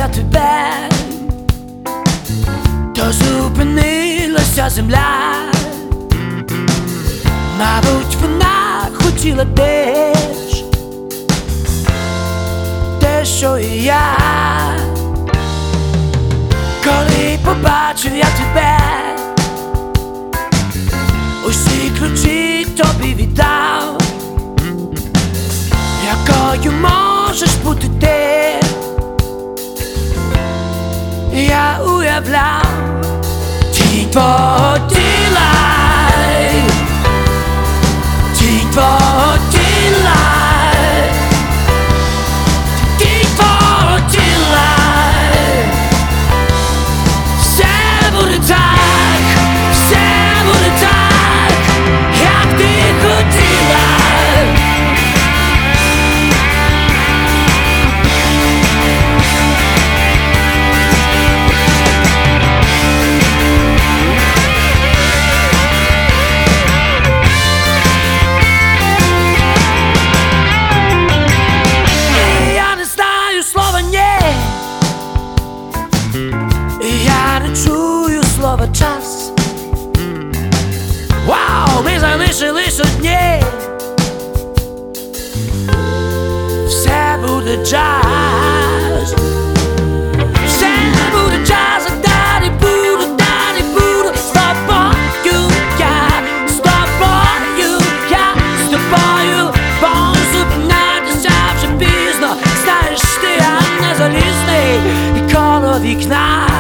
я тебе, то зупинилася земля. Мабуть, вона хотіла теж те, що і я. Коли побачив я тебе, усі ключі тобі віддав. Якою можеш бути ти, я уявляв тінь твого тіла, тінь твого тіла, тінь твого тіла. Все буде так, все буде так, як ти хотіла. Я не чую слова час. Вау, ми залишились одні. Все буде джаз, все буде джаз, а далі буду з тобою, я з тобою, я з тобою. Бо зупинятися вже пізно. Знаєш, ти, я не залізний, і коло вікна